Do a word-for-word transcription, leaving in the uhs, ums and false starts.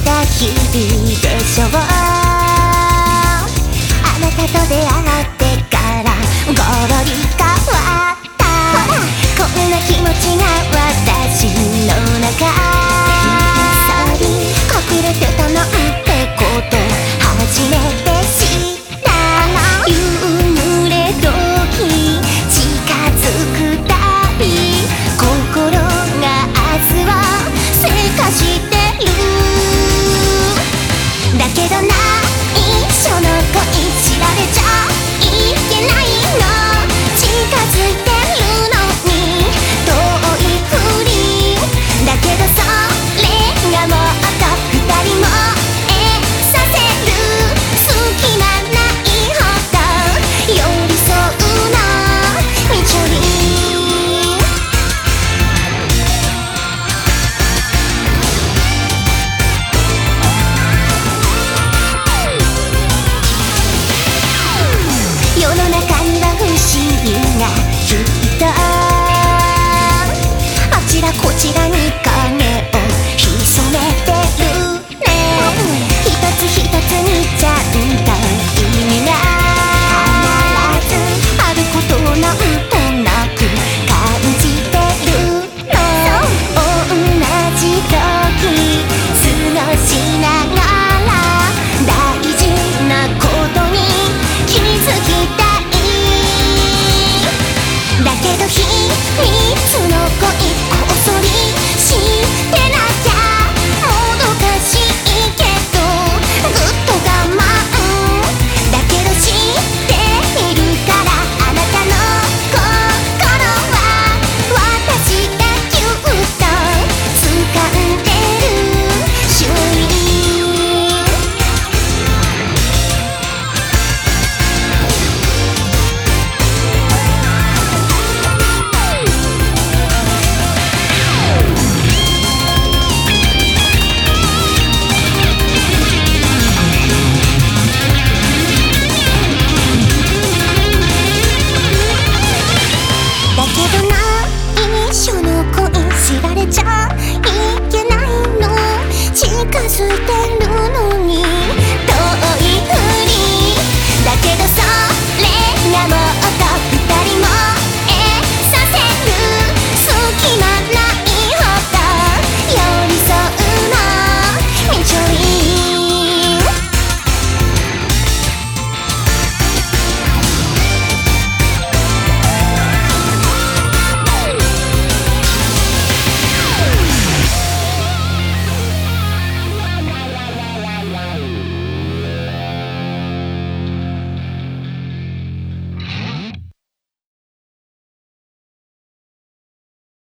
た日々でしょう。あなたと出会ってからゴロリ変わった。こんな気持ちが私の中隠れてたなんてこと初めて知った。夕暮れ時近づくたび心が明日はせかしてる。だけどな一緒の恋知られちゃいけないの。近づいてるのに遠いふりだけどそれがもっと二人もえさせる。好きなないほど寄り添うのみちょり。世の中には不思議がきっとあちらこちらに影を潜めてるね。一つ一つにちゃんと意味が必ずあることなんとなく感じてるの。同じ時過ごしながら大事なことに気づきたい。だけど秘密の恋こっそりしてなきゃもどかしいけどぐっと我慢だけど知っているからあなたの心は私がぎゅっと掴んでる周囲。だけどな一緒の恋知られちゃいけないの。近づいてるのに遠